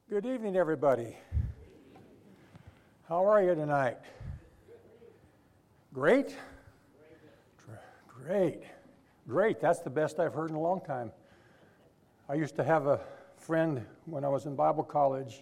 Good evening, everybody. How are you tonight? Great? Great. That's the best I've heard in a long time. I used to have a friend when I was in Bible college.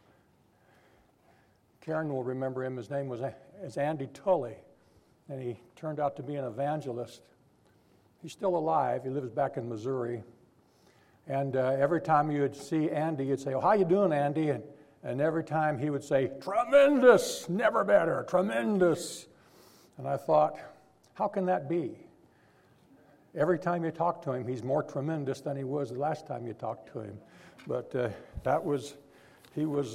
Karen will remember him. His name was Andy Tully, and he turned out to be an evangelist. He's still alive. He lives back in Missouri. And every time you would see Andy, you'd say, "Oh, how you doing, Andy?" And every time he would say, "Tremendous, never better, tremendous." And I thought, how can that be? Every time you talk to him, he's more tremendous than he was the last time you talked to him. But he was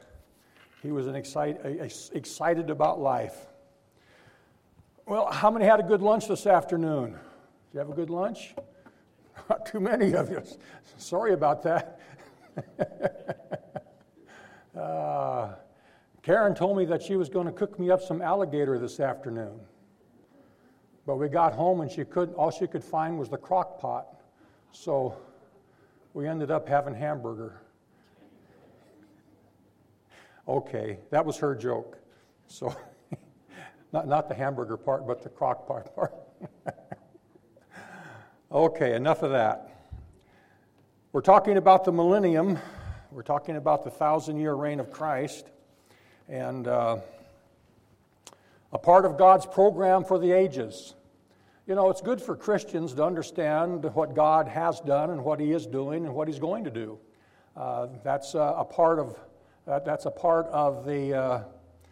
excited about life. Well, how many had a good lunch this afternoon? Did you have a good lunch? Not too many of you. Sorry about that. Karen told me that she was going to cook me up some alligator this afternoon. But we got home and all she could find was the crock pot. So we ended up having hamburger. Okay, that was her joke. So not the hamburger part, but the crock pot part. Okay, enough of that. We're talking about the millennium. We're talking about the 1,000-year reign of Christ. And a part of God's program for the ages. You know, it's good for Christians to understand what God has done and what He is doing and what He's going to do. That's a part of the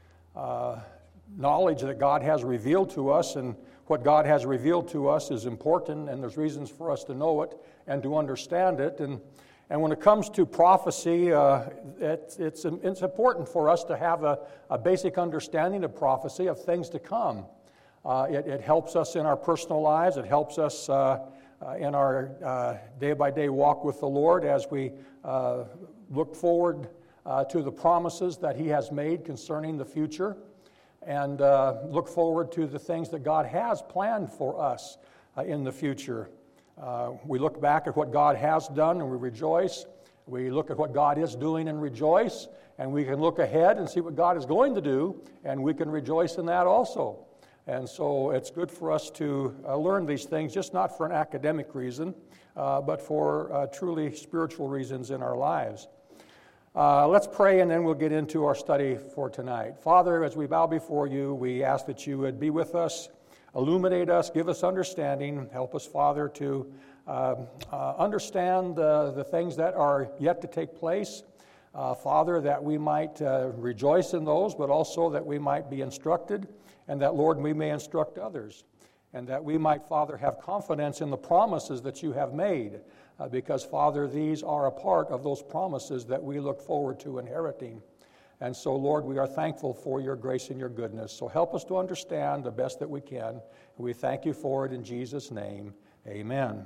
knowledge that God has revealed to us, and what God has revealed to us is important, and there's reasons for us to know it and to understand it. And when it comes to prophecy, it's important for us to have a basic understanding of prophecy, of things to come. It helps us in our personal lives. It helps us in our day-by-day walk with the Lord as we look forward to the promises that He has made concerning the future, and look forward to the things that God has planned for us in the future. We look back at what God has done and we rejoice. We look at what God is doing and rejoice, and we can look ahead and see what God is going to do, and we can rejoice in that also. And so it's good for us to learn these things, just not for an academic reason, but for truly spiritual reasons in our lives. Let's pray, and then we'll get into our study for tonight. Father, as we bow before You, we ask that You would be with us, illuminate us, give us understanding. Help us, Father, to understand the things that are yet to take place. Father, that we might rejoice in those, but also that we might be instructed, and that, Lord, we may instruct others, and that we might, Father, have confidence in the promises that You have made. Because, Father, these are a part of those promises that we look forward to inheriting. And so, Lord, we are thankful for Your grace and Your goodness. So help us to understand the best that we can. And we thank You for it in Jesus' name. Amen.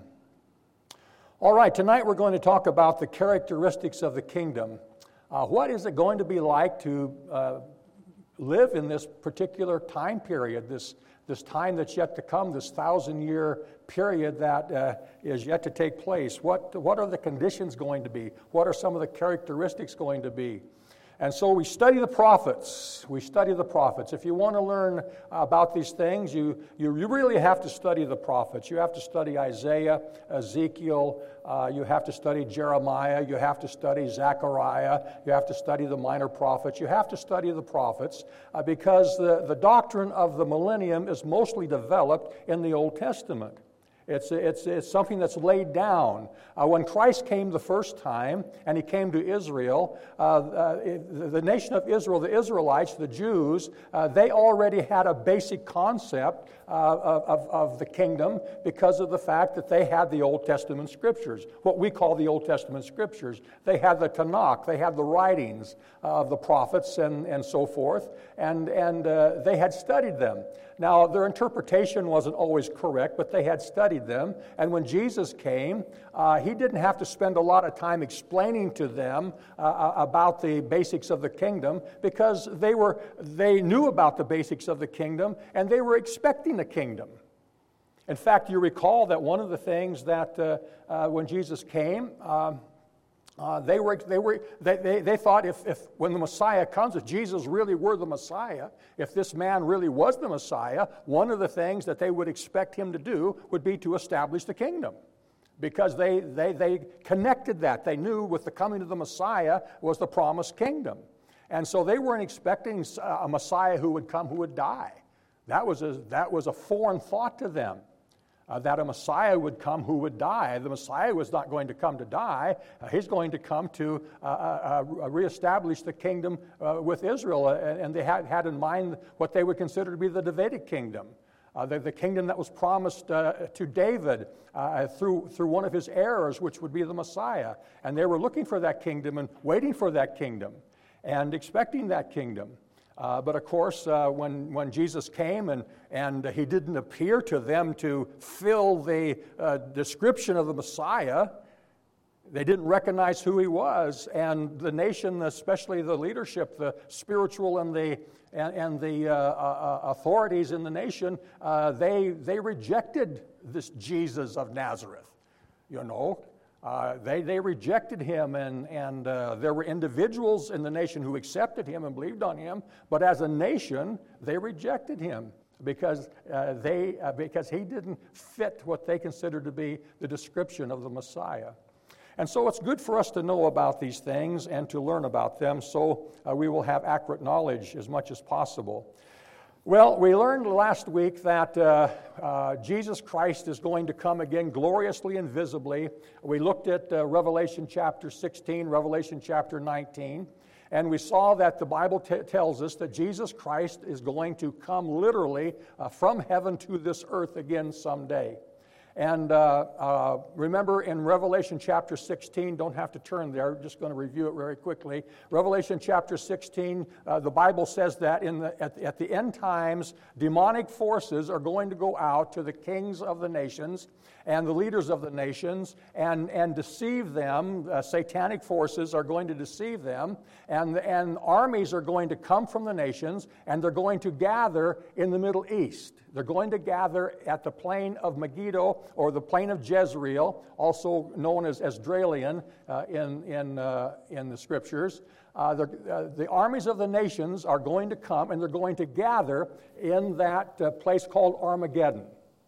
All right, tonight we're going to talk about the characteristics of the kingdom. What is it going to be like to live in this particular time period, this time that's yet to come, this 1,000-year period that is yet to take place? What are the conditions going to be? What are some of the characteristics going to be? And so we study the prophets. If you want to learn about these things, you really have to study the prophets. You have to study Isaiah, Ezekiel, you have to study Jeremiah, you have to study Zechariah, you have to study the minor prophets, you have to study the prophets, because the doctrine of the millennium is mostly developed in the Old Testament. It's something that's laid down. When Christ came the first time, and He came to Israel, the nation of Israel, the Israelites, the Jews, they already had a basic concept of the kingdom because of the fact that they had the Old Testament Scriptures, what we call the Old Testament Scriptures. They had the Tanakh, they had the writings of the prophets and so forth, and they had studied them. Now, their interpretation wasn't always correct, but they had studied them. And when Jesus came, He didn't have to spend a lot of time explaining to them about the basics of the kingdom, because they knew about the basics of the kingdom, and they were expecting the kingdom. In fact, you recall that one of the things that when Jesus came, They thought if when the Messiah comes, if Jesus really were the Messiah, if this man really was the Messiah, one of the things that they would expect him to do would be to establish the kingdom. Because they connected that. They knew with the coming of the Messiah was the promised kingdom. And so they weren't expecting a Messiah who would come who would die. That was a foreign thought to them. That a Messiah would come who would die. The Messiah was not going to come to die. He's going to come to reestablish the kingdom with Israel. And they had in mind what they would consider to be the Davidic kingdom. The kingdom that was promised to David through one of his heirs, which would be the Messiah. And they were looking for that kingdom and waiting for that kingdom and expecting that kingdom. But of course, when Jesus came and he didn't appear to them to fill the description of the Messiah, they didn't recognize who he was. And the nation, especially the leadership, the spiritual and the authorities in the nation, they rejected this Jesus of Nazareth. They rejected him, and there were individuals in the nation who accepted him and believed on him, but as a nation, they rejected him because he didn't fit what they considered to be the description of the Messiah. And so it's good for us to know about these things and to learn about them so we will have accurate knowledge as much as possible. Well, we learned last week that Jesus Christ is going to come again gloriously and visibly. We looked at Revelation chapter 16, Revelation chapter 19, and we saw that the Bible tells us that Jesus Christ is going to come literally from heaven to this earth again someday. And remember in Revelation chapter 16, don't have to turn there, just going to review it very quickly. Revelation chapter 16, the Bible says that at the end times, demonic forces are going to go out to the kings of the nations and the leaders of the nations and deceive them. Satanic forces are going to deceive them, and armies are going to come from the nations, and they're going to gather in the Middle East. They're going to gather at the plain of Megiddo, or the plain of Jezreel, also known as Esdraelon in the Scriptures. The armies of the nations are going to come, and they're going to gather in that place called Armageddon.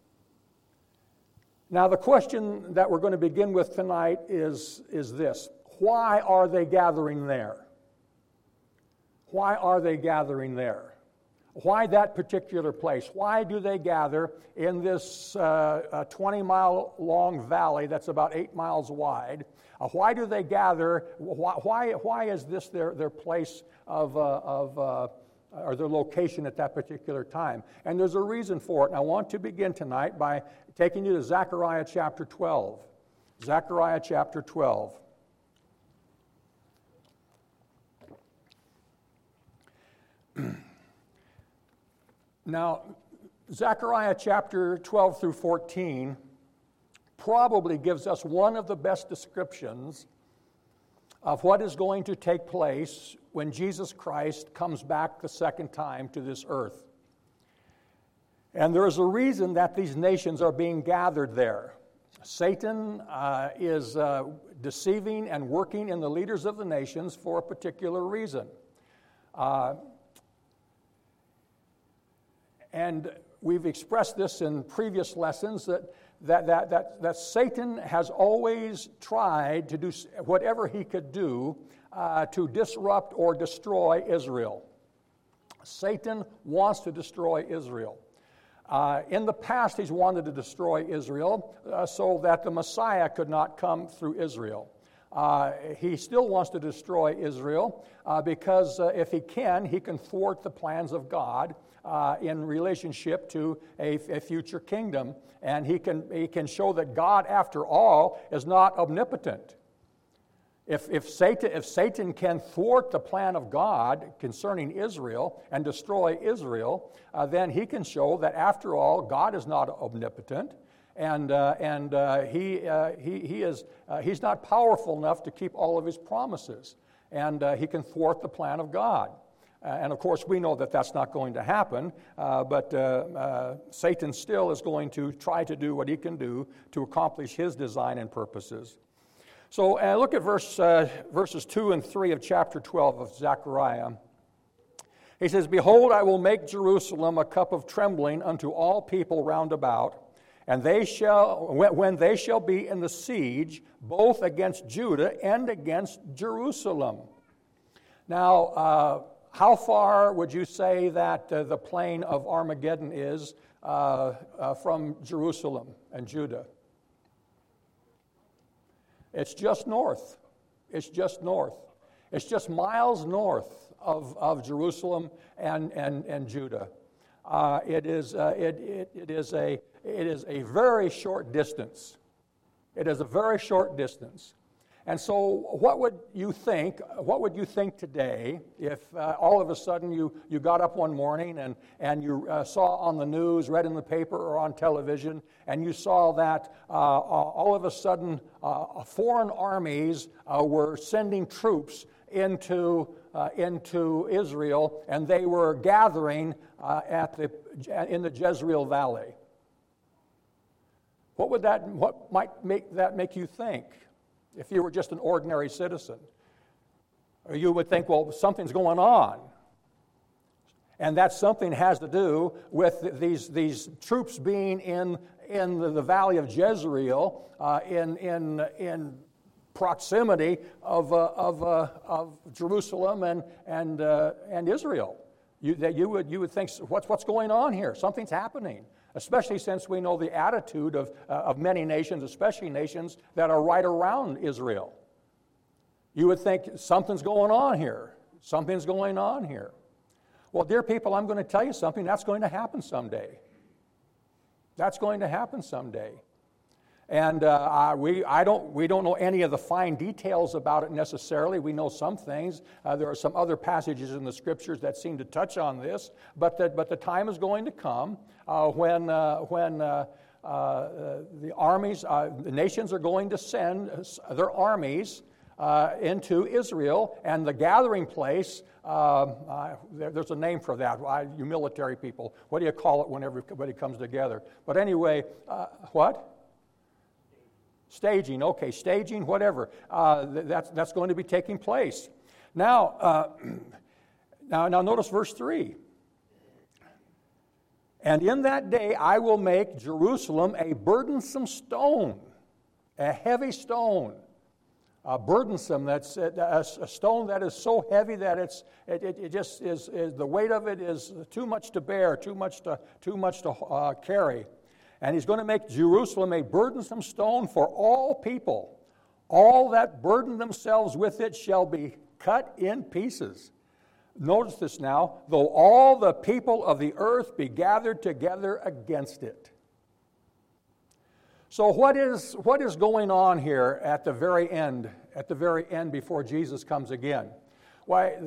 Now, the question that we're going to begin with tonight is this. Why are they gathering there? Why are they gathering there? Why that particular place? Why do they gather in this 20-mile-long valley that's about 8 miles wide? Why do they gather? Why is this their place or their location at that particular time? And there's a reason for it. And I want to begin tonight by taking you to Zechariah chapter 12. Zechariah chapter 12. Now, Zechariah chapter 12 through 14 probably gives us one of the best descriptions of what is going to take place when Jesus Christ comes back the second time to this earth. And there is a reason that these nations are being gathered there. Satan is deceiving and working in the leaders of the nations for a particular reason. And we've expressed this in previous lessons that Satan has always tried to do whatever he could do to disrupt or destroy Israel. Satan wants to destroy Israel. In the past, he's wanted to destroy Israel so that the Messiah could not come through Israel. He still wants to destroy Israel because if he can thwart the plans of God in relationship to a future kingdom, and he can show that God, after all, is not omnipotent. If Satan can thwart the plan of God concerning Israel and destroy Israel, then he can show that, after all, God is not omnipotent, and he's not powerful enough to keep all of his promises, and he can thwart the plan of God. And of course, we know that that's not going to happen, but Satan still is going to try to do what he can do to accomplish his design and purposes. So look at verses 2 and 3 of chapter 12 of Zechariah. He says, Behold, I will make Jerusalem a cup of trembling unto all people round about, and they shall, when they shall be in the siege, both against Judah and against Jerusalem. Now, how far would you say that the plain of Armageddon is from Jerusalem and Judah? It's just north. It's just north. It's just miles north of Jerusalem and Judah. It is a very short distance. It is a very short distance. And so what would you think today if all of a sudden you got up one morning and you saw on the news, read in the paper or on television, and you saw that all of a sudden foreign armies were sending troops into Israel, and they were gathering in the Jezreel Valley? What might make you think? If you were just an ordinary citizen, or you would think, well, something's going on. And that something has to do with these troops being in the valley of Jezreel, in proximity of Jerusalem and Israel. You would think, what's going on here? Something's happening. Especially since we know the attitude of many nations, especially nations that are right around Israel. You would think something's going on here. Something's going on here. Well, dear people, I'm going to tell you something. That's going to happen someday. That's going to happen someday. And we don't know any of the fine details about it necessarily. We know some things. There are some other passages in the Scriptures that seem to touch on this. But the time is going to come when the armies, the nations are going to send their armies into Israel, and the gathering place. There's a name for that. You military people, what do you call it when everybody comes together? But anyway, what? Staging, okay, staging, whatever. That's going to be taking place. Now notice verse 3. And in that day I will make Jerusalem a burdensome stone, a heavy stone. Burdensome, that's a stone that is so heavy that it just is the weight of it is too much to bear, too much to carry. And he's going to make Jerusalem a burdensome stone for all people. All that burden themselves with it shall be cut in pieces. Notice this now. Though all the people of the earth be gathered together against it. So what is going on here at the very end? At the very end before Jesus comes again? Why?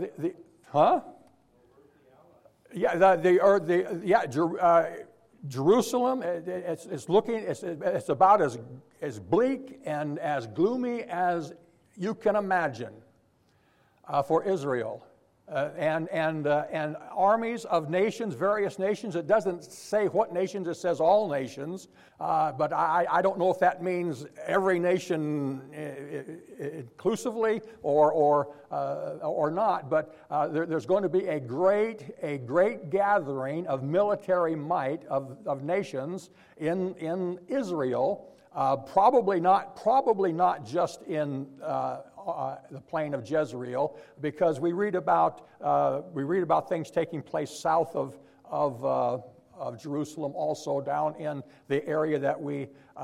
Jerusalem, it's about as bleak and as gloomy as you can imagine for Israel. And armies of nations, various nations. It doesn't say what nations, it says all nations. But I don't know if that means every nation inclusively or not. But there's going to be a great gathering of military might of nations in Israel. Probably not just in the plain of Jezreel, because we read about things taking place south of Jerusalem, also down in the area that we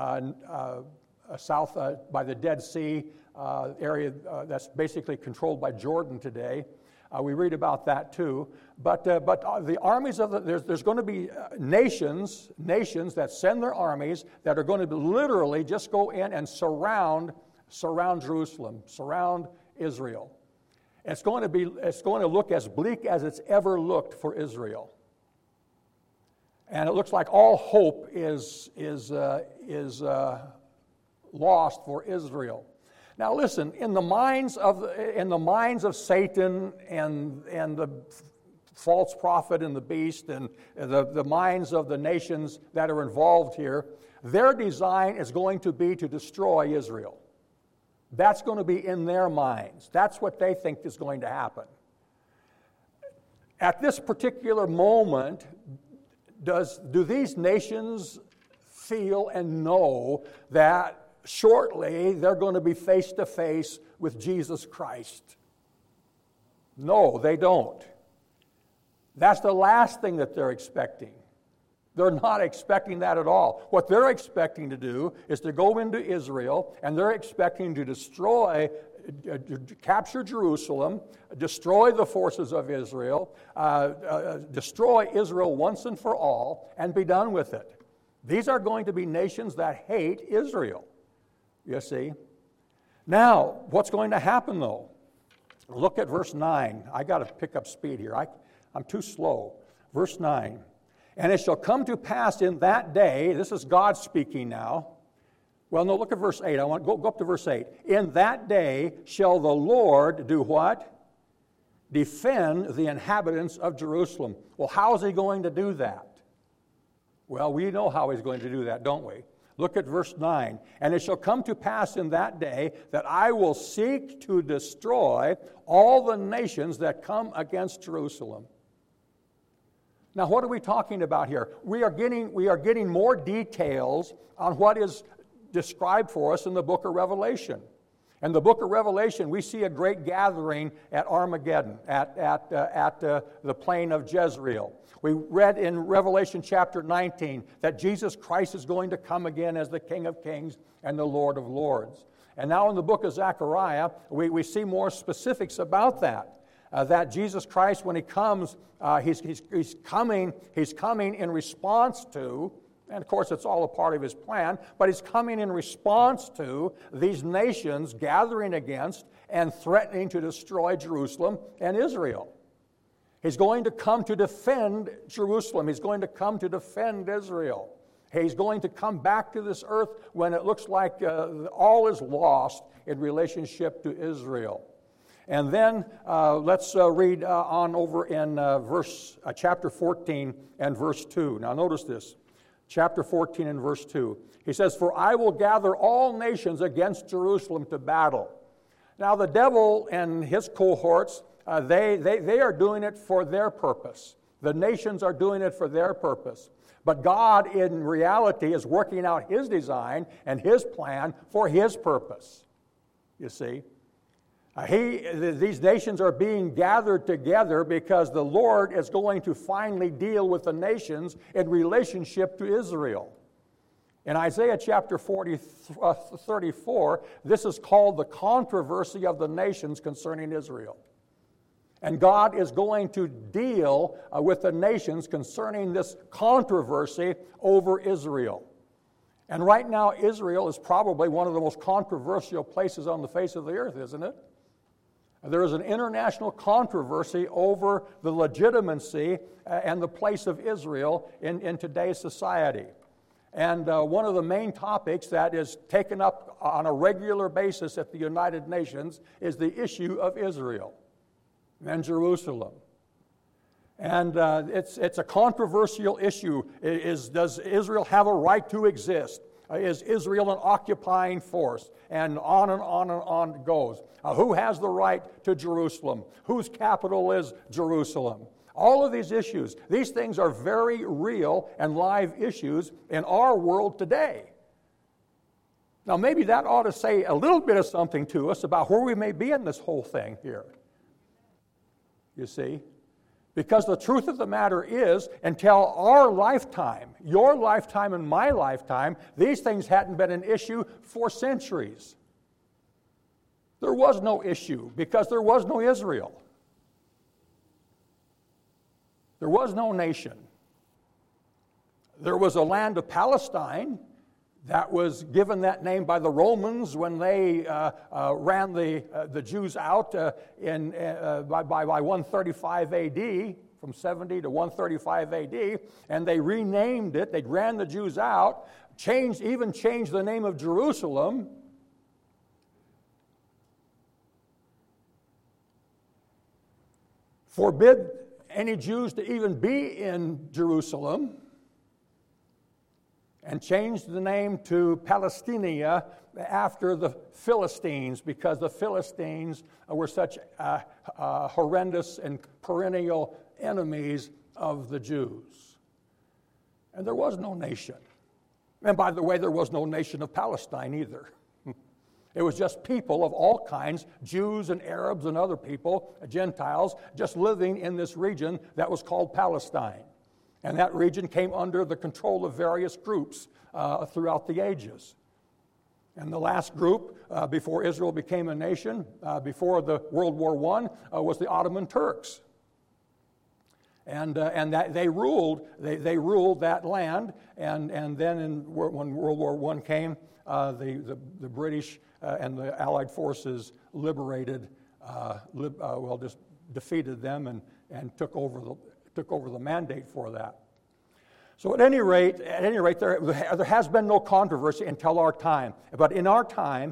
south by the Dead Sea area that's basically controlled by Jordan today. We read about that too. But the armies of there's going to be nations that send their armies that are going to literally just go in and surround Jerusalem, surround Israel. It's going to look as bleak as it's ever looked for Israel. And it looks like all hope is lost for Israel. Now listen, in the minds of Satan and the false prophet and the beast and the minds of the nations that are involved here, their design is going to be to destroy Israel. That's going to be in their minds. That's what they think is going to happen. At this particular moment, do these nations feel and know that shortly they're going to be face to face with Jesus Christ? No, they don't. That's the last thing that they're expecting. They're not expecting that at all. What they're expecting to do is to go into Israel, and they're expecting to capture Jerusalem, destroy the forces of Israel, destroy Israel once and for all, and be done with it. These are going to be nations that hate Israel, you see. Now, what's going to happen, though? Look at verse 9. I got to pick up speed here. I'm too slow. Verse 9. And it shall come to pass in that day, this is God speaking now. Well, no, look at verse 8. I want to go up to verse 8. In that day shall the Lord do what? Defend the inhabitants of Jerusalem. Well, how is he going to do that? Well, we know how he's going to do that, don't we? Look at verse 9. And it shall come to pass in that day that I will seek to destroy all the nations that come against Jerusalem. Now, what are we talking about here? We are getting more details on what is described for us in the book of Revelation. In the book of Revelation, we see a great gathering at Armageddon, at the plain of Jezreel. We read in Revelation chapter 19 that Jesus Christ is going to come again as the King of Kings and the Lord of Lords. And now in the book of Zechariah, we see more specifics about that. That Jesus Christ, when he comes, he's coming in response to, and of course it's all a part of his plan, but he's coming in response to these nations gathering against and threatening to destroy Jerusalem and Israel. He's going to come to defend Jerusalem. He's going to come to defend Israel. He's going to come back to this earth when it looks like all is lost in relationship to Israel. And then let's read on over in chapter 14 and verse 2. Now notice this. Chapter 14 and verse 2. He says, "For I will gather all nations against Jerusalem to battle." Now the devil and his cohorts, they are doing it for their purpose. The nations are doing it for their purpose. But God, in reality, is working out his design and his plan for his purpose. You see? These nations are being gathered together because the Lord is going to finally deal with the nations in relationship to Israel. In Isaiah chapter 34, this is called the controversy of the nations concerning Israel. And God is going to deal with the nations concerning this controversy over Israel. And right now, Israel is probably one of the most controversial places on the face of the earth, isn't it? There is an international controversy over the legitimacy and the place of Israel in today's society. And one of the main topics that is taken up on a regular basis at the United Nations is the issue of Israel and Jerusalem. And it's a controversial issue. Does Israel have a right to exist? Is Israel an occupying force? And on and on and on it goes. Who has the right to Jerusalem? Whose capital is Jerusalem? All of these issues, these things are very real and live issues in our world today. Now maybe that ought to say a little bit of something to us about where we may be in this whole thing here. You see? Because the truth of the matter is, until our lifetime, your lifetime and my lifetime, these things hadn't been an issue for centuries. There was no issue because there was no Israel. There was no nation. There was a land of Palestine that was given that name by the Romans when they ran the Jews out by 135 A.D., from 70 to 135 A.D., and they renamed it. They ran the Jews out, even changed the name of Jerusalem. Forbid any Jews to even be in Jerusalem. and changed the name to Palestinia after the Philistines, because the Philistines were such horrendous and perennial enemies of the Jews. And there was no nation. And by the way, there was no nation of Palestine either. It was just people of all kinds, Jews and Arabs and other people, Gentiles, just living in this region that was called Palestine. And that region came under the control of various groups throughout the ages. And the last group, before Israel became a nation, before the World War I, was the Ottoman Turks. And that they ruled that land. And then when World War I came, the British and the Allied forces just defeated them and took over the mandate for that. So at any rate, there has been no controversy until our time. But in our time,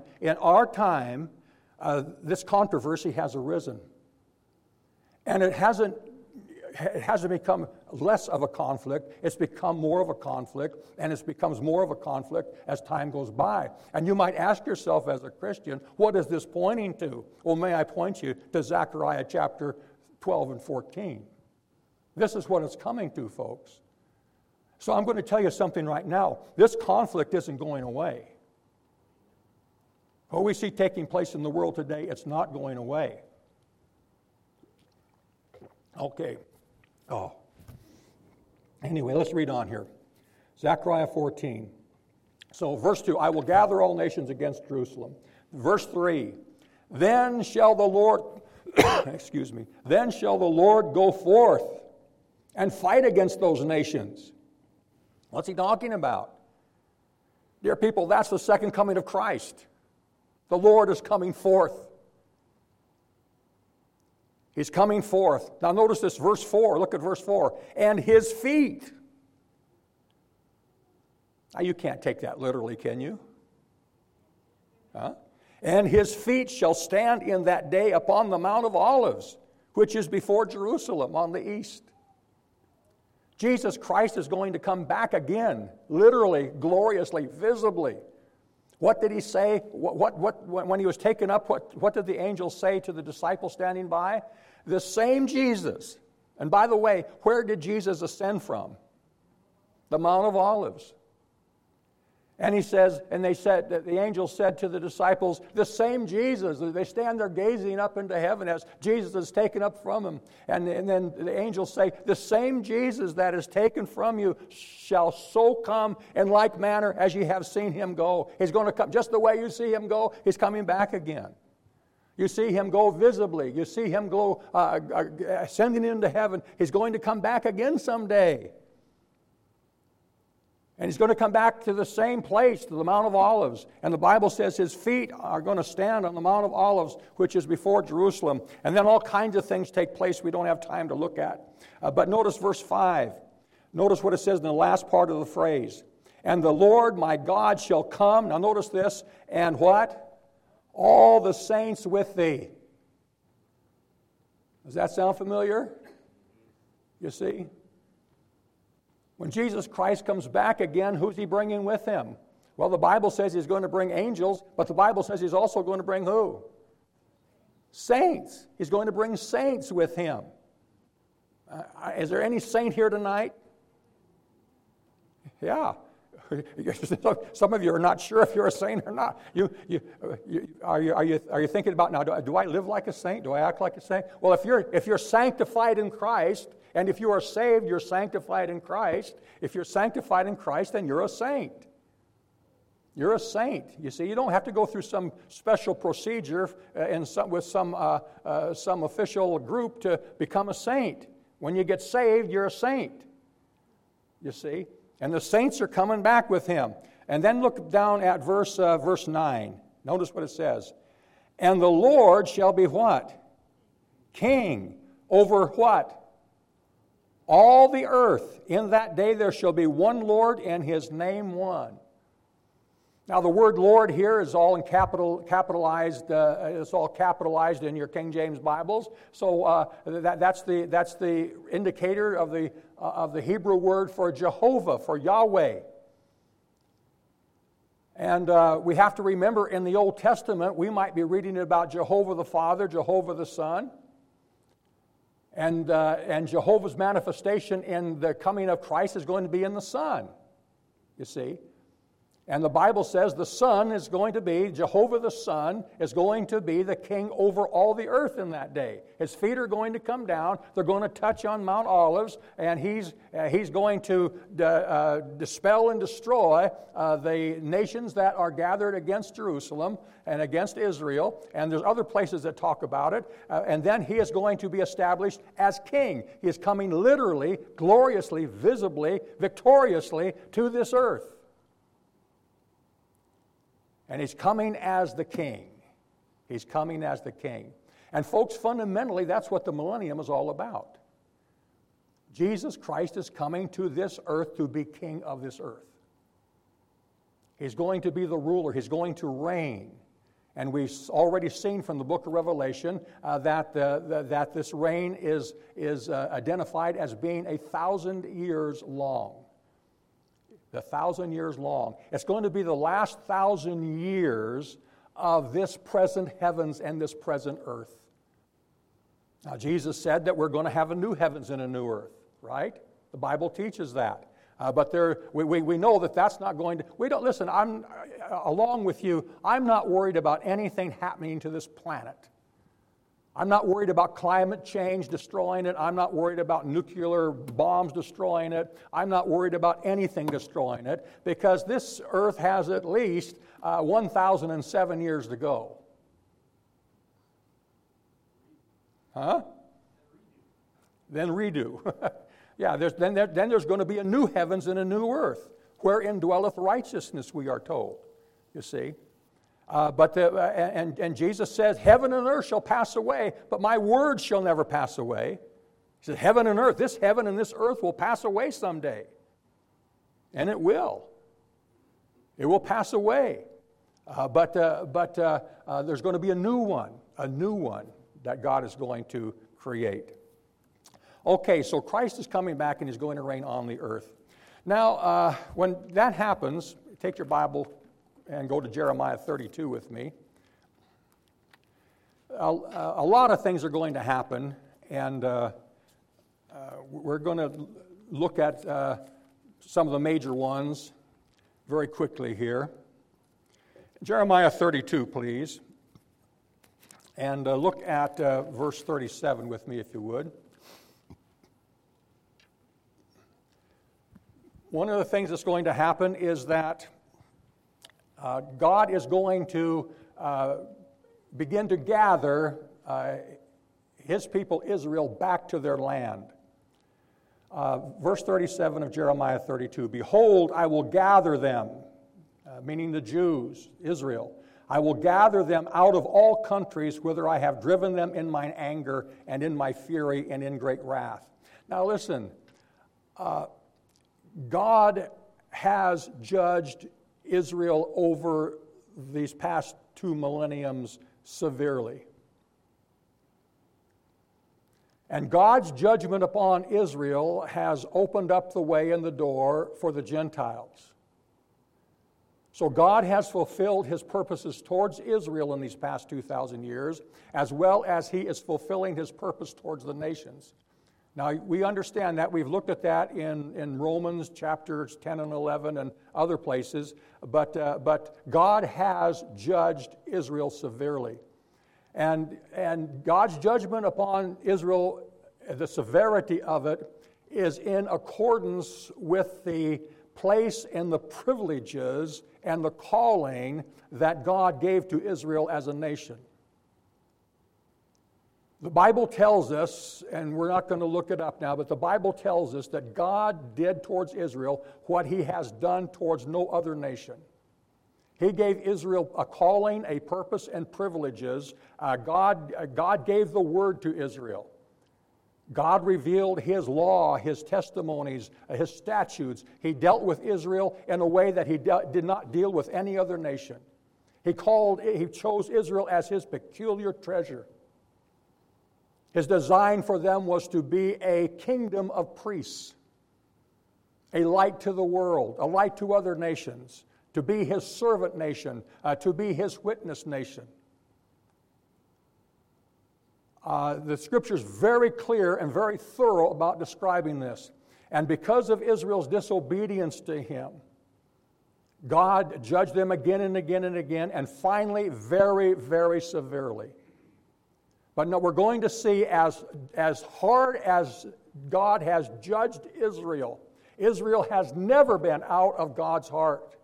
this controversy has arisen, and it hasn't become less of a conflict. It's become more of a conflict, and it becomes more of a conflict as time goes by. And you might ask yourself as a Christian, what is this pointing to? Well, may I point you to Zechariah chapter 12 and 14. This is what it's coming to, folks. So I'm going to tell you something right now. This conflict isn't going away. What we see taking place in the world today, it's not going away. Okay. Anyway, let's read on here. Zechariah 14. So verse 2, I will gather all nations against Jerusalem. Verse 3, then shall the Lord, then shall the Lord go forth and fight against those nations. What's he talking about? Dear people, that's the second coming of Christ. The Lord is coming forth. He's coming forth. Now notice this, verse 4. Look at verse 4. And his feet. Now you can't take that literally, can you? Huh? And his feet shall stand in that day upon the Mount of Olives, which is before Jerusalem on the east. Jesus Christ is going to come back again, literally, gloriously, visibly. What did he say? When he was taken up, what did the angels say to the disciples standing by? The same Jesus. And by the way, where did Jesus ascend from? The Mount of Olives. And he says, and the angels said to the disciples, the same Jesus. They stand there gazing up into heaven as Jesus is taken up from them. And then the angels say, the same Jesus that is taken from you shall so come in like manner as ye have seen him go. He's going to come just the way you see him go. He's coming back again. You see him go visibly. You see him go ascending into heaven. He's going to come back again someday. And he's going to come back to the same place, to the Mount of Olives. And the Bible says his feet are going to stand on the Mount of Olives, which is before Jerusalem. And then all kinds of things take place we don't have time to look at. But notice verse 5. Notice what it says in the last part of the phrase. And the Lord my God shall come. Now notice this. And what? All the saints with thee. Does that sound familiar? You see? When Jesus Christ comes back again, who's he bringing with him? Well, the Bible says he's going to bring angels, but the Bible says he's also going to bring who? Saints. He's going to bring saints with him. Is there any saint here tonight? Yeah. Some of you are not sure if you're a saint or not. Are you thinking about, now, do I live like a saint? Do I act like a saint? Well, if you're sanctified in Christ, and if you are saved, you're sanctified in Christ. If you're sanctified in Christ, then you're a saint. You're a saint. You see, you don't have to go through some special procedure with some official group to become a saint. When you get saved, you're a saint. You see? And the saints are coming back with him. And then look down at verse 9. Notice what it says. And the Lord shall be what? King over what? All the earth. In that day there shall be one Lord, and his name one. Now the word Lord here is all capitalized. It's all capitalized in your King James Bibles. So that's the indicator of the Hebrew word for Jehovah, for Yahweh. And we have to remember in the Old Testament, we might be reading about Jehovah the Father, Jehovah the Son, and Jehovah's manifestation in the coming of Christ is going to be in the Son, you see. And the Bible says the Son is going to be, Jehovah the Son is going to be the king over all the earth in that day. His feet are going to come down, they're going to touch on Mount Olives, and he's going to dispel and destroy the nations that are gathered against Jerusalem and against Israel, and there's other places that talk about it, and then he is going to be established as king. He is coming literally, gloriously, visibly, victoriously to this earth. And he's coming as the king. He's coming as the king. And folks, fundamentally, that's what the millennium is all about. Jesus Christ is coming to this earth to be king of this earth. He's going to be the ruler. He's going to reign. And we've already seen from the book of Revelation that this reign is identified as being 1,000 years long. 1,000 years long. It's going to be the last 1,000 years of this present heavens and this present earth. Now, Jesus said that we're going to have a new heavens and a new earth, right? The Bible teaches that. But we know that that's not going to... We don't... Listen, I'm along with you, I'm not worried about anything happening to this planet. I'm not worried about climate change destroying it. I'm not worried about nuclear bombs destroying it. I'm not worried about anything destroying it because this earth has at least 1,007 years to go. Huh? Then redo. Yeah, then there's going to be a new heavens and a new earth wherein dwelleth righteousness, we are told, you see. And Jesus says, heaven and earth shall pass away, but my words shall never pass away. He says, heaven and earth, this heaven and this earth will pass away someday. And it will. It will pass away. But there's going to be a new one that God is going to create. Okay, so Christ is coming back and he's going to reign on the earth. Now, when that happens, take your Bible and go to Jeremiah 32 with me. A lot of things are going to happen, and we're going to look at some of the major ones very quickly here. Jeremiah 32, please. And look at verse 37 with me, if you would. One of the things that's going to happen is that God is going to begin to gather his people Israel back to their land. Verse 37 of Jeremiah 32, behold, I will gather them, meaning the Jews, Israel. I will gather them out of all countries whither I have driven them in mine anger and in my fury and in great wrath. Now listen, God has judged Israel over these past 2 millenniums severely. And God's judgment upon Israel has opened up the way and the door for the Gentiles. So God has fulfilled his purposes towards Israel in these past 2,000 years, as well as he is fulfilling his purpose towards the nations. Now, we understand that. We've looked at that in Romans chapters 10 and 11 and other places. But God has judged Israel severely. And God's judgment upon Israel, the severity of it, is in accordance with the place and the privileges and the calling that God gave to Israel as a nation. The Bible tells us, and we're not going to look it up now, but the Bible tells us that God did towards Israel what he has done towards no other nation. He gave Israel a calling, a purpose, and privileges. God gave the word to Israel. God revealed his law, his testimonies, his statutes. He dealt with Israel in a way that he did not deal with any other nation. He chose Israel as his peculiar treasure. His design for them was to be a kingdom of priests, a light to the world, a light to other nations, to be His servant nation, to be His witness nation. The Scripture is very clear and very thorough about describing this. And because of Israel's disobedience to Him, God judged them again and again and again, and finally very, very severely. But no, we're going to see as hard as God has judged Israel, Israel has never been out of God's heart.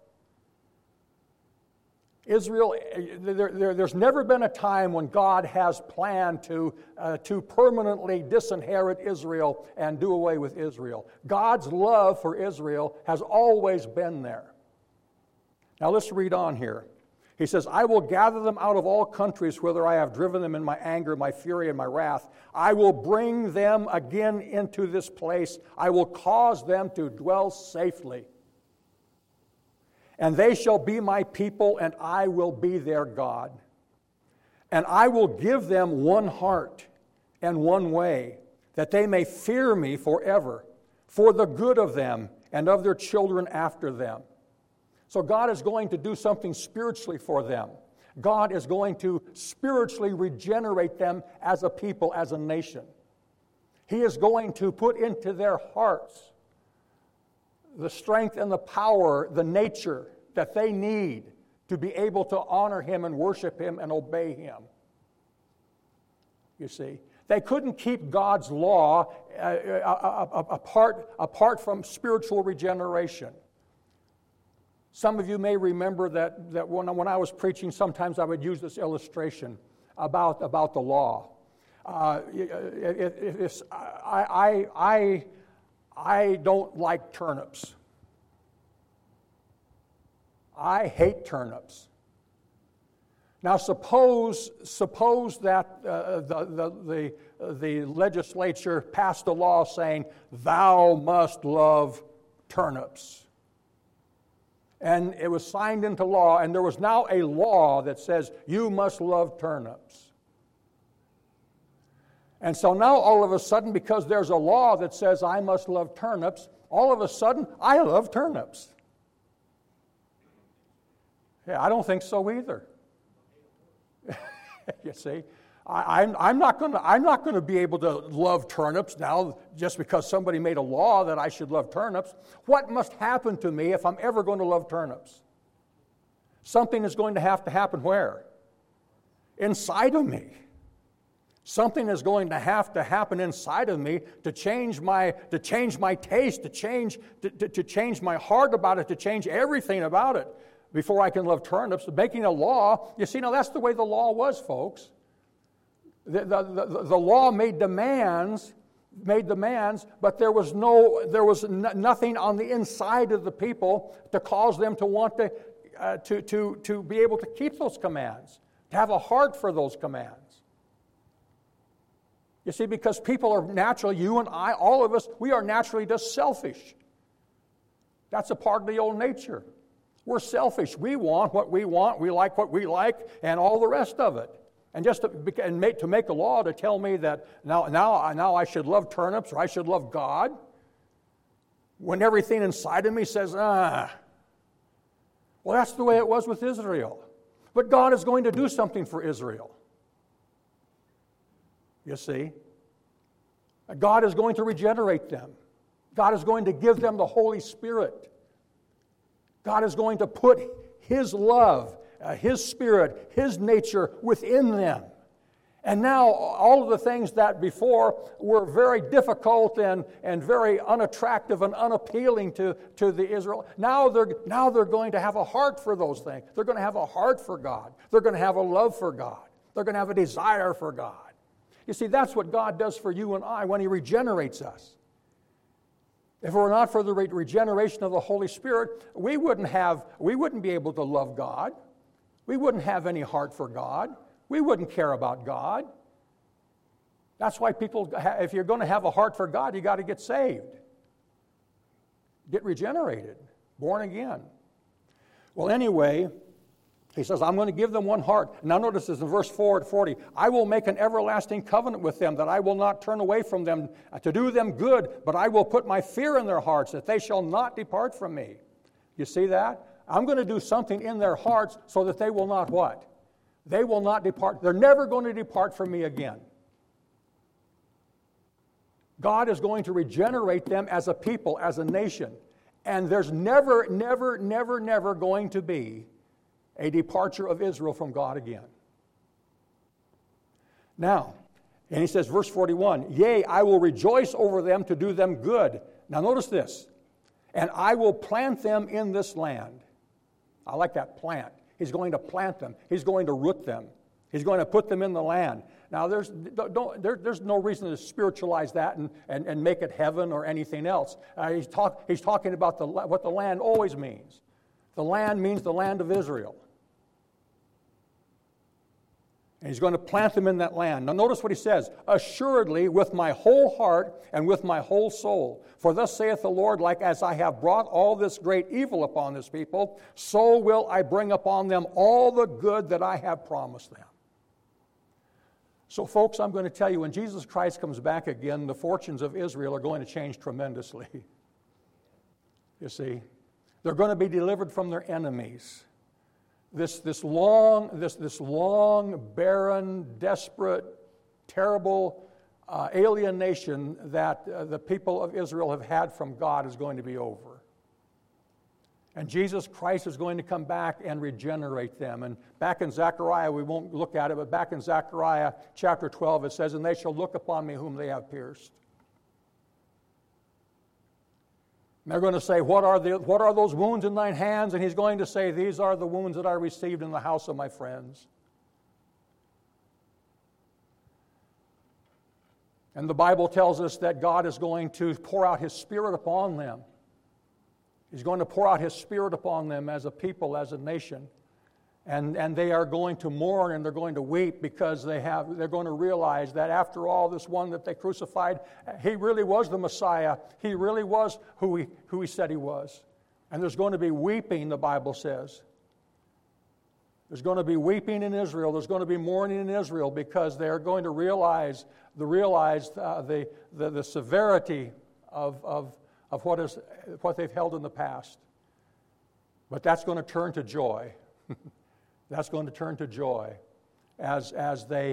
Israel, there's never been a time when God has planned to permanently disinherit Israel and do away with Israel. God's love for Israel has always been there. Now let's read on here. He says, I will gather them out of all countries whither I have driven them in my anger, my fury, and my wrath. I will bring them again into this place. I will cause them to dwell safely. And they shall be my people, and I will be their God. And I will give them one heart and one way, that they may fear me forever, for the good of them and of their children after them. So God is going to do something spiritually for them. God is going to spiritually regenerate them as a people, as a nation. He is going to put into their hearts the strength and the power, the nature that they need to be able to honor Him and worship Him and obey Him. You see, they couldn't keep God's law apart from spiritual regeneration. Some of you may remember that when I was preaching, sometimes I would use this illustration about the law. I don't like turnips. I hate turnips. Now suppose that the legislature passed a law saying, "Thou must love turnips." And it was signed into law, and there was now a law that says, you must love turnips. And so now all of a sudden, because there's a law that says I must love turnips, all of a sudden, I love turnips. Yeah, I don't think so either. You see, I'm not going to be able to love turnips now just because somebody made a law that I should love turnips. What must happen to me if I'm ever going to love turnips? Something is going to happen where? Inside of me. Something is going to have to happen inside of me to change my taste, to change my heart about it, to change everything about it before I can love turnips. Making a law, you see, now that's the way the law was, folks. The law made demands, but there was nothing on the inside of the people to cause them to want to be able to keep those commands, to have a heart for those commands. You see, because people are naturally, you and I, all of us, we are naturally just selfish. That's a part of the old nature. We're selfish. We want what we want, we like what we like, and all the rest of it. And just to make a law to tell me that now I should love turnips or I should love God, when everything inside of me says, Well, that's the way it was with Israel. But God is going to do something for Israel. You see? God is going to regenerate them. God is going to give them the Holy Spirit. God is going to put His love, His Spirit, His nature within them. And now all of the things that before were very difficult and very unattractive and unappealing to the Israel, now they're going to have a heart for those things. They're going to have a heart for God. They're going to have a love for God. They're going to have a desire for God. You see, that's what God does for you and I when He regenerates us. If it were not for the regeneration of the Holy Spirit, we wouldn't be able to love God. We wouldn't have any heart for God. We wouldn't care about God. That's why people, if you're going to have a heart for God, you got to get saved. Get regenerated, born again. Well, anyway, He says, I'm going to give them one heart. Now notice this in verse 40. I will make an everlasting covenant with them, that I will not turn away from them to do them good, but I will put my fear in their hearts, that they shall not depart from me. You see that? I'm going to do something in their hearts so that they will not what? They will not depart. They're never going to depart from me again. God is going to regenerate them as a people, as a nation. And there's never going to be a departure of Israel from God again. Now, and he says, verse 41, yea, I will rejoice over them to do them good. Now notice this. And I will plant them in this land. I like that, plant. He's going to plant them. He's going to root them. He's going to put them in the land. Now, there's no reason to spiritualize that and make it heaven or anything else. He's talking about what the land always means. The land means the land of Israel. And he's going to plant them in that land. Now notice what he says. Assuredly, with my whole heart and with my whole soul. For thus saith the Lord, like as I have brought all this great evil upon this people, so will I bring upon them all the good that I have promised them. So folks, I'm going to tell you, when Jesus Christ comes back again, the fortunes of Israel are going to change tremendously. You see, they're going to be delivered from their enemies. This long, barren, desperate, terrible alienation that the people of Israel have had from God is going to be over. And Jesus Christ is going to come back and regenerate them. And back in Zechariah, we won't look at it, but back in Zechariah chapter 12, it says, and they shall look upon me whom they have pierced. And they're going to say, what are those wounds in thine hands? And he's going to say, these are the wounds that I received in the house of my friends. And the Bible tells us that God is going to pour out His Spirit upon them. He's going to pour out His Spirit upon them as a people, as a nation. And they are going to mourn and they're going to weep because they're going to realize that after all, this one that they crucified, He really was the Messiah. He really was who he said He was. And there's going to be weeping, the Bible says. There's going to be weeping in Israel. There's going to be mourning in Israel because they're going to realize the severity of what they've held in the past. But that's going to turn to joy. That's going to turn to joy as they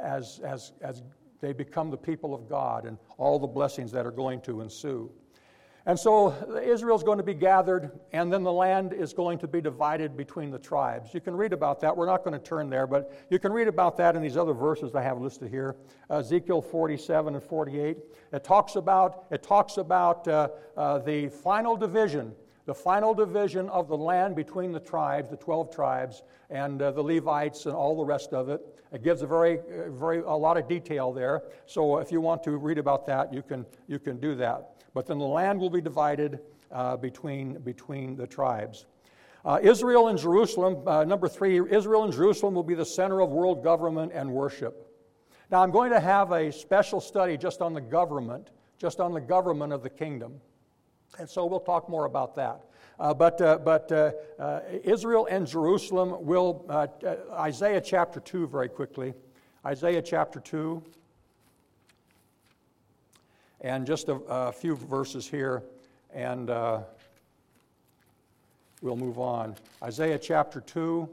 become the people of God and all the blessings that are going to ensue. And so Israel's going to be gathered, and then the land is going to be divided between the tribes. You can read about that. We're not going to turn there, but you can read about that in these other verses I have listed here. Ezekiel 47 and 48. It talks about the final division. The final division of the land between the tribes, the 12 tribes, and the Levites and all the rest of it. It gives a lot of detail there. So if you want to read about that, you can do that. But then the land will be divided between the tribes. Israel and Jerusalem, number 3, Israel and Jerusalem will be the center of world government and worship. Now I'm going to have a special study just on the government of the kingdom. And so we'll talk more about that. But Israel and Jerusalem will, Isaiah chapter 2 very quickly. Isaiah chapter 2. And just a few verses here, and we'll move on. Isaiah chapter 2,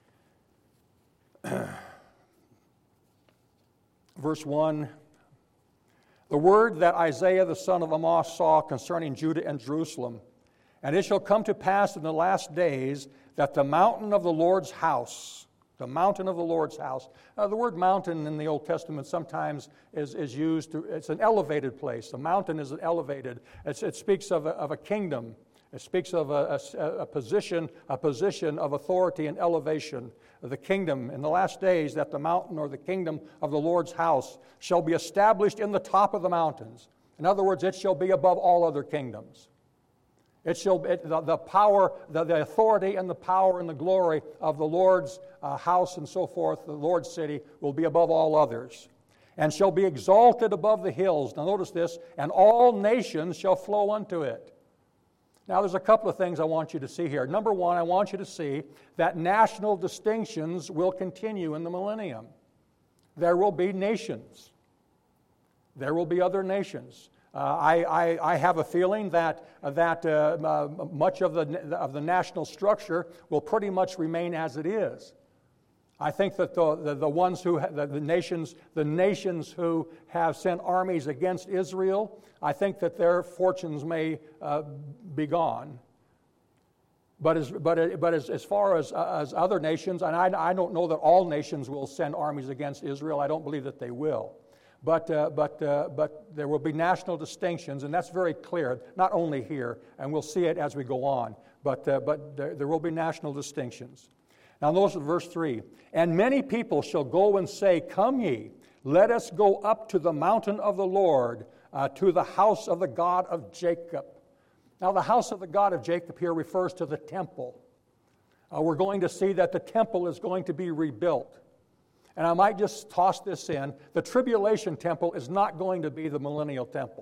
verse 1. The word that Isaiah the son of Amoz saw concerning Judah and Jerusalem. And it shall come to pass in the last days that the mountain of the Lord's house, the mountain of the Lord's house. The word mountain in the Old Testament sometimes is used to, it's an elevated place. The mountain is elevated. It speaks of a kingdom. It speaks of a position of authority and elevation. The kingdom in the last days, that the mountain or the kingdom of the Lord's house shall be established in the top of the mountains. In other words, it shall be above all other kingdoms. The power, the authority and the power and the glory of the Lord's house and so forth, the Lord's city, will be above all others, and shall be exalted above the hills. Now notice this, and all nations shall flow unto it. Now, there's a couple of things I want you to see here. Number one, I want you to see that national distinctions will continue in the millennium. There will be nations. There will be other nations. I have a feeling that much of the national structure will pretty much remain as it is. I think that the nations who have sent armies against Israel, I think that their fortunes may be gone. But as far as other nations, and I don't know that all nations will send armies against Israel. I don't believe that they will. But there will be national distinctions, and that's very clear, not only here, and we'll see it as we go on, but there will be national distinctions. Now notice verse 3, "And many people shall go and say, Come ye, let us go up to the mountain of the Lord, to the house of the God of Jacob." Now the house of the God of Jacob here refers to the temple. We're going to see that the temple is going to be rebuilt. And I might just toss this in. The tribulation temple is not going to be the millennial temple.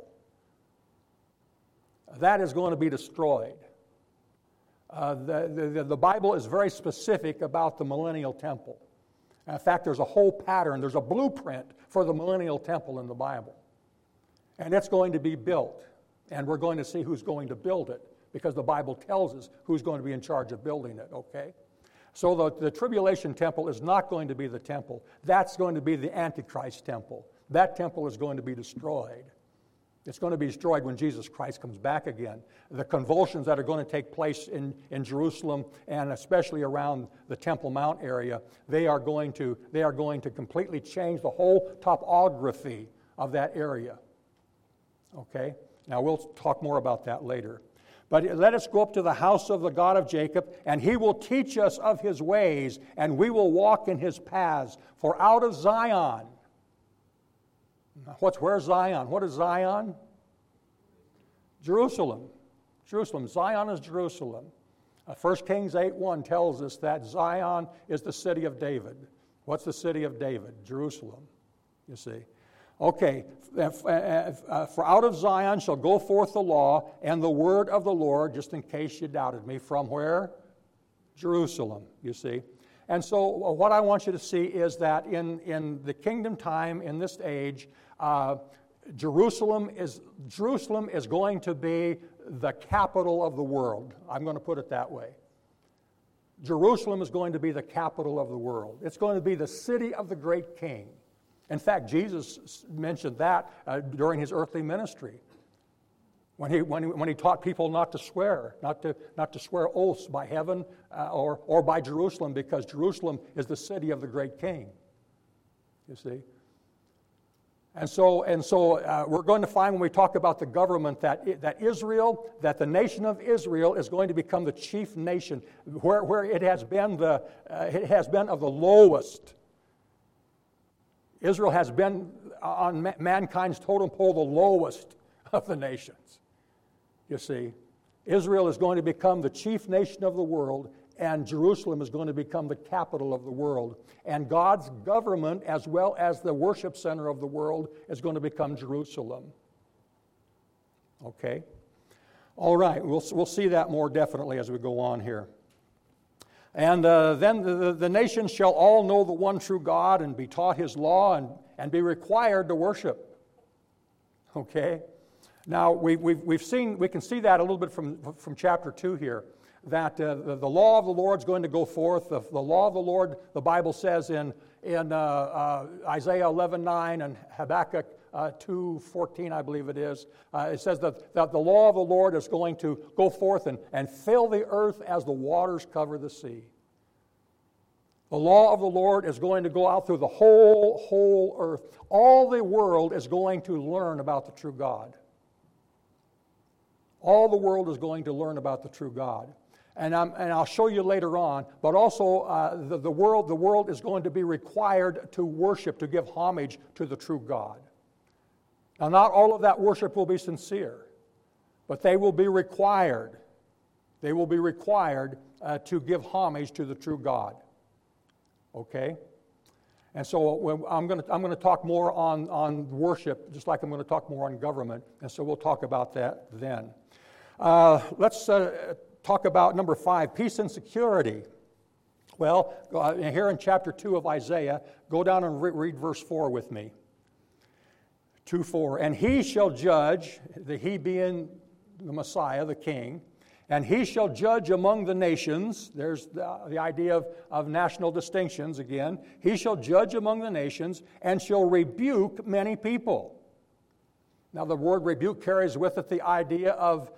That is going to be destroyed. The Bible is very specific about the millennial temple. In fact, there's a whole pattern, there's a blueprint for the millennial temple in the Bible. And it's going to be built. And we're going to see who's going to build it, because the Bible tells us who's going to be in charge of building it, okay? So the tribulation temple is not going to be the temple. That's going to be the Antichrist temple. That temple is going to be destroyed. It's going to be destroyed when Jesus Christ comes back again. The convulsions that are going to take place in Jerusalem, and especially around the Temple Mount area, they are going to completely change the whole topography of that area. Okay? Now we'll talk more about that later. But let us go up to the house of the God of Jacob, and he will teach us of his ways, and we will walk in his paths. For out of Zion, where's Zion? What is Zion? Jerusalem. Jerusalem. Zion is Jerusalem. 1 Kings 8:1 tells us that Zion is the city of David. What's the city of David? Jerusalem, you see. Okay, for out of Zion shall go forth the law and the word of the Lord, just in case you doubted me, from where? Jerusalem, you see. And so what I want you to see is that in the kingdom time, in this age, Jerusalem is going to be the capital of the world. I'm going to put it that way. Jerusalem is going to be the capital of the world. It's going to be the city of the great king. In fact, Jesus mentioned that during his earthly ministry, when he taught people not to swear oaths by heaven or by Jerusalem, because Jerusalem is the city of the great king. You see, and so we're going to find when we talk about the government that Israel, that the nation of Israel is going to become the chief nation, where it has been of the lowest. Israel has been on mankind's totem pole the lowest of the nations. You see, Israel is going to become the chief nation of the world, and Jerusalem is going to become the capital of the world. And God's government, as well as the worship center of the world, is going to become Jerusalem. Okay? All right, we'll see that more definitely as we go on here. And then the nations shall all know the one true God and be taught his law and be required to worship. Okay? Now, we can see that a little bit from chapter 2 here, that the law of the Lord is going to go forth. The law of the Lord, the Bible says in Isaiah 11:9 and Habakkuk 2:14, I believe it is, it says that the law of the Lord is going to go forth and fill the earth as the waters cover the sea. The law of the Lord is going to go out through the whole earth. All the world is going to learn about the true God. All the world is going to learn about the true God. And I'll show you later on, but also the world is going to be required to worship, to give homage to the true God. Now, not all of that worship will be sincere, but they will be required. They will be required to give homage to the true God. Okay? And so I'm going to talk more on worship, just like I'm going to talk more on government, and so we'll talk about that then. Let's talk about number 5, peace and security. Well, here in chapter 2 of Isaiah, go down and read verse 4 with me. 2:4. And he shall judge, the he being the Messiah, the King, and he shall judge among the nations. There's the idea of national distinctions again. He shall judge among the nations and shall rebuke many people. Now the word rebuke carries with it the idea of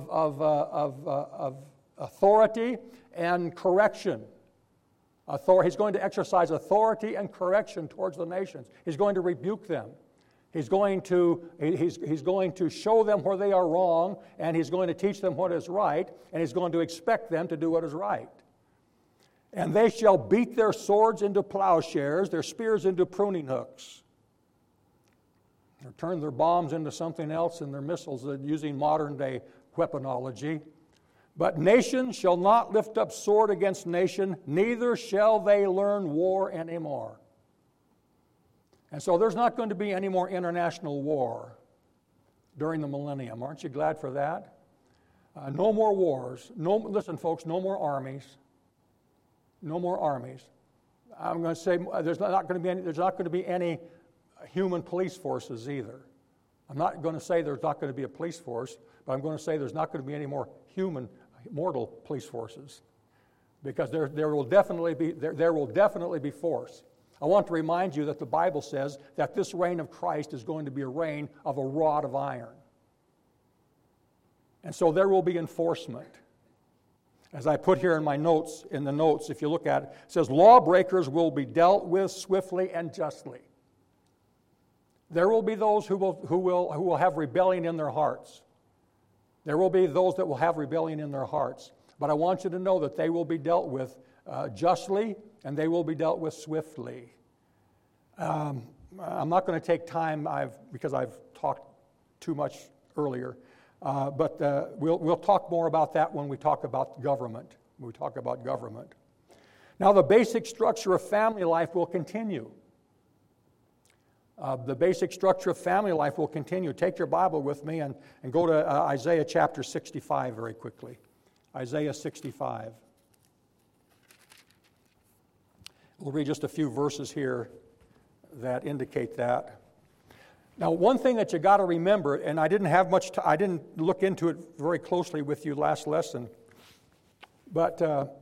authority and correction. He's going to exercise authority and correction towards the nations. He's going to rebuke them. He's going to show them where they are wrong, and he's going to teach them what is right, and he's going to expect them to do what is right. And they shall beat their swords into plowshares, their spears into pruning hooks, or turn their bombs into something else, and their missiles using modern-day weaponology. But nation shall not lift up sword against nation, neither shall they learn war anymore. And so there's not going to be any more international war during the millennium. Aren't you glad for that? No more wars. Listen, folks, no more armies. No more armies. I'm going to say there's not going to be any human police forces either. I'm not going to say there's not going to be a police force, but I'm going to say there's not going to be any more mortal police forces, because there will definitely be force. I want to remind you that the Bible says that this reign of Christ is going to be a reign of a rod of iron. And so there will be enforcement. As I put here in my notes, if you look at it, it says lawbreakers will be dealt with swiftly and justly. There will be those who will have rebellion in their hearts. There will be those that will have rebellion in their hearts. But I want you to know that they will be dealt with justly, and they will be dealt with swiftly. I'm not going to take time because I've talked too much earlier, but we'll talk more about that when we talk about government. Now, the basic structure of family life will continue. Take your Bible with me and go to Isaiah chapter 65 very quickly. Isaiah 65. We'll read just a few verses here that indicate that. Now, one thing that you got to remember, and I didn't look into it very closely with you last lesson, but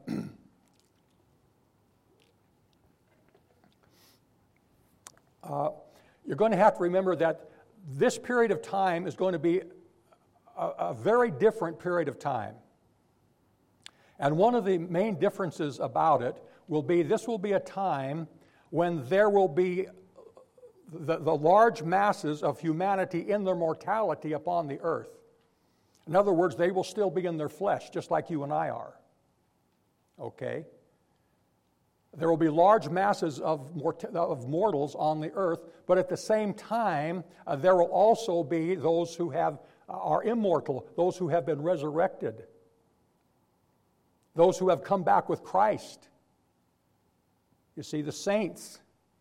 you're going to have to remember that this period of time is going to be a very different period of time. And one of the main differences about it will be this will be a time when there will be the large masses of humanity in their mortality upon the earth. In other words, they will still be in their flesh, just like you and I are. Okay? There will be large masses of mortals on the earth, but at the same time, there will also be those who are immortal, those who have been resurrected, those who have come back with Christ. You see, the saints,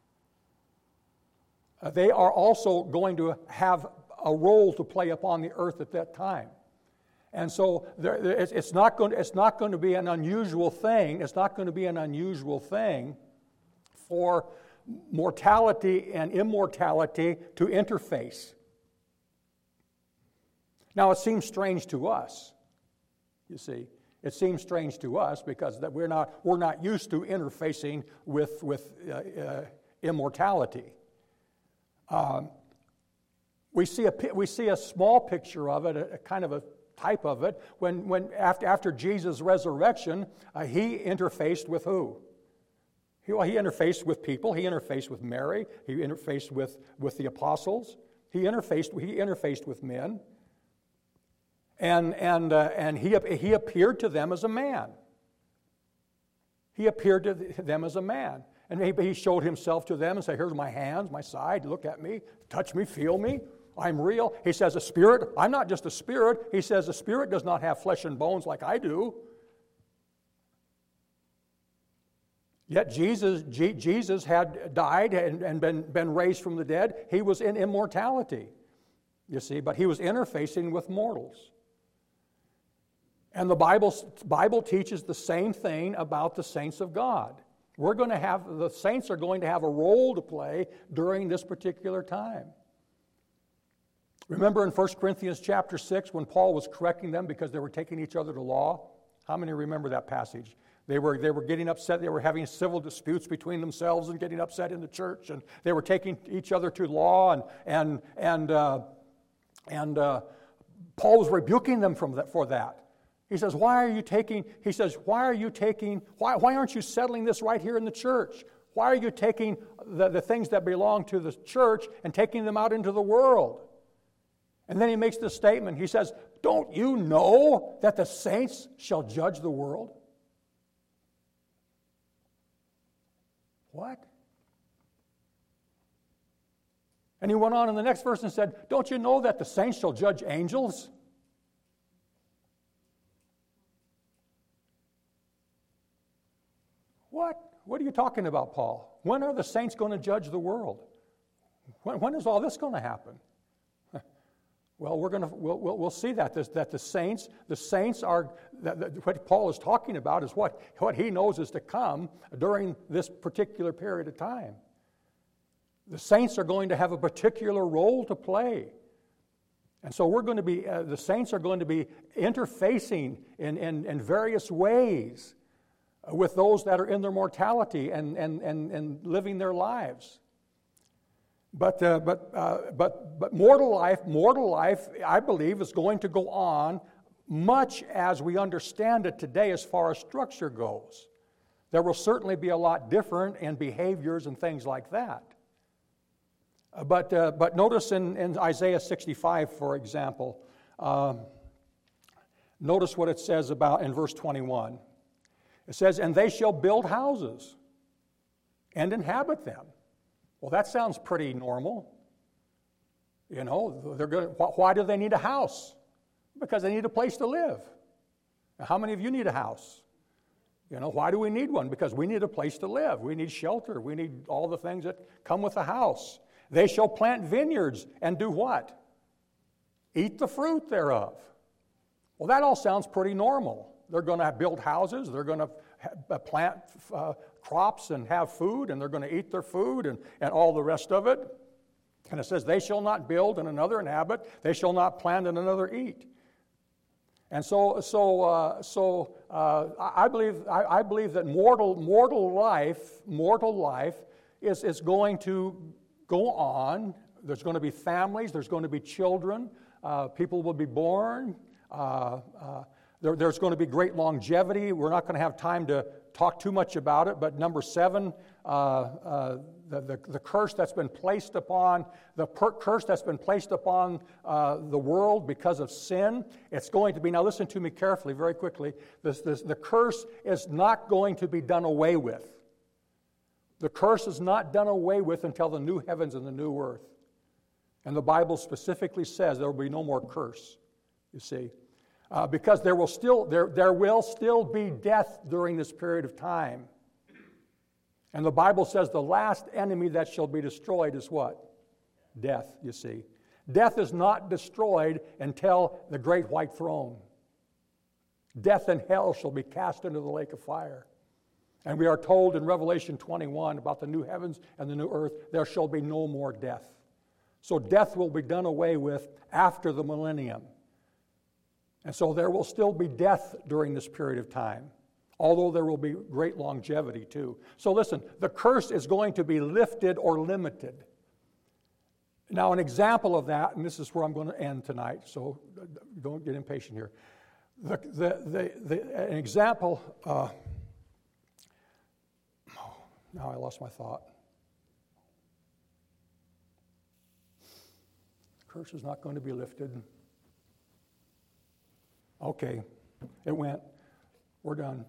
they are also going to have a role to play upon the earth at that time. And so it's not going to be an unusual thing. It's not going to be an unusual thing for mortality and immortality to interface. Now, it seems strange to us, you see. It seems strange to us because that we're not used to interfacing with immortality. We see a small picture of it, a kind of a type of it, when after Jesus' resurrection, he interfaced with who? He interfaced with people. He interfaced with Mary. He interfaced with the apostles. He interfaced with men. And he appeared to them as a man. He appeared to them as a man. And he showed himself to them and said, here's my hands, my side, look at me, touch me, feel me, I'm real. He says, a spirit, I'm not just a spirit. He says, a spirit does not have flesh and bones like I do. Yet Jesus had died and been raised from the dead. He was in immortality, you see, but he was interfacing with mortals. And the Bible teaches the same thing about the saints of God. The saints are going to have a role to play during this particular time. Remember in 1 Corinthians chapter 6 when Paul was correcting them because they were taking each other to law? How many remember that passage? They were getting upset. They were having civil disputes between themselves and getting upset in the church, and they were taking each other to law, and Paul was rebuking them for that. He says, why aren't you settling this right here in the church? Why are you taking the things that belong to the church and taking them out into the world? And then he makes this statement. He says, don't you know that the saints shall judge the world? What? And he went on in the next verse and said, don't you know that the saints shall judge angels? What? What are you talking about, Paul? When are the saints going to judge the world? When is all this going to happen? Well, we'll see that the saints are, what Paul is talking about is what he knows is to come during this particular period of time. The saints are going to have a particular role to play. And so the saints are going to be interfacing in various ways with those that are in their mortality and living their lives. But mortal life, I believe, is going to go on much as we understand it today as far as structure goes. There will certainly be a lot different in behaviors and things like that. But notice in Isaiah 65, for example, notice what it says about in verse 21. It says, and they shall build houses and inhabit them. Well, that sounds pretty normal. You know, why do they need a house? Because they need a place to live. Now, how many of you need a house? You know, why do we need one? Because we need a place to live. We need shelter. We need all the things that come with a house. They shall plant vineyards and do what? Eat the fruit thereof. Well, that all sounds pretty normal. They're going to build houses. They're going to plant crops and have food, and they're going to eat their food and all the rest of it. And it says, they shall not build and another inhabit. They shall not plant and another eat. And so I believe that mortal life is going to go on. There's going to be families. There's going to be children. People will be born. There's going to be great longevity. We're not going to have time to talk too much about it, but number 7, the curse that's been placed upon the world because of sin. It's going to be, now listen to me carefully, very quickly. The curse is not going to be done away with. The curse is not done away with until the new heavens and the new earth. And the Bible specifically says there will be no more curse, you see. Because there will still be death during this period of time. And the Bible says the last enemy that shall be destroyed is what? Death, you see. Death is not destroyed until the great white throne. Death and hell shall be cast into the lake of fire. And we are told in Revelation 21 about the new heavens and the new earth, there shall be no more death. So death will be done away with after the millennium. And so there will still be death during this period of time, although there will be great longevity too. So listen, the curse is going to be lifted or limited. Now an example of that, and this is where I'm going to end tonight, so don't get impatient here. An example, now I lost my thought. The curse is not going to be lifted. Okay, it went. We're done.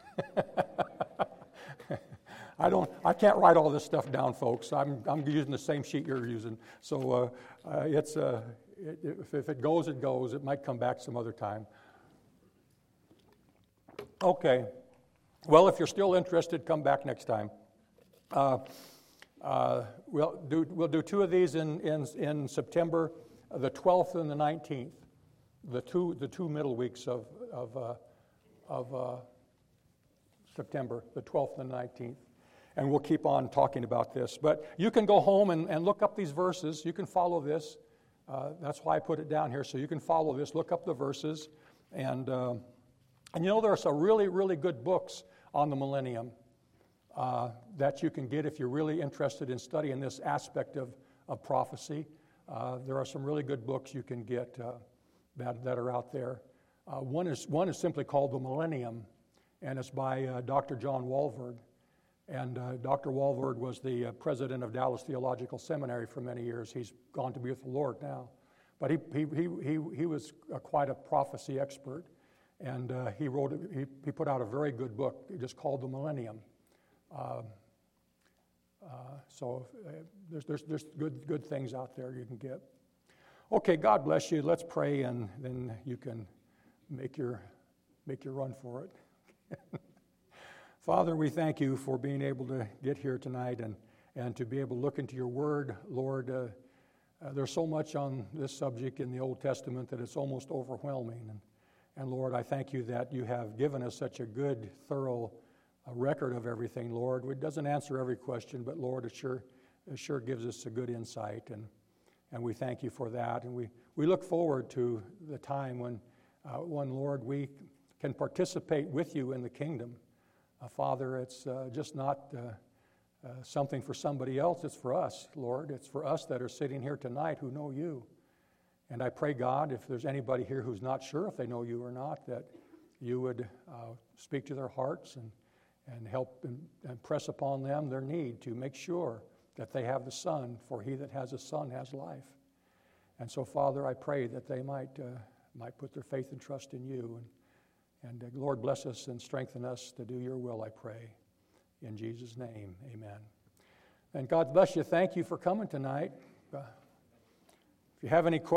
I can't write all this stuff down, folks. I'm using the same sheet you're using. So if it goes, it goes. It might come back some other time. Okay. Well, if you're still interested, come back next time. We'll do 2 of these in September, the 12th and the 19th. The two middle weeks of September, the 12th and 19th. And we'll keep on talking about this. But you can go home and look up these verses. You can follow this. That's why I put it down here so you can follow this. Look up the verses. And you know, there are some really, really good books on the millennium that you can get if you're really interested in studying this aspect of prophecy. There are some really good books you can get that are out there. One is simply called The Millennium, and it's by Dr. John Walvoord. And Dr. Walvoord was the president of Dallas Theological Seminary for many years. He's gone to be with the Lord now. But he was quite a prophecy expert, and he put out a very good book just called The Millennium. So there's good things out there you can get. Okay, God bless you. Let's pray, and then you can make your run for it. Father, we thank you for being able to get here tonight and to be able to look into your word. Lord, there's so much on this subject in the Old Testament that it's almost overwhelming. And Lord, I thank you that you have given us such a good, thorough record of everything, Lord. It doesn't answer every question, but Lord, it sure gives us a good insight. And we thank you for that. And we look forward to the time when, Lord, we can participate with you in the kingdom. Father, it's just not something for somebody else. It's for us, Lord. It's for us that are sitting here tonight who know you. And I pray, God, if there's anybody here who's not sure if they know you or not, that you would speak to their hearts and help and press upon them their need to make sure that they have the Son, for he that has a Son has life. And so, Father, I pray that they might put their faith and trust in you. And Lord, bless us and strengthen us to do your will, I pray. In Jesus' name, amen. And God bless you. Thank you for coming tonight. If you have any questions,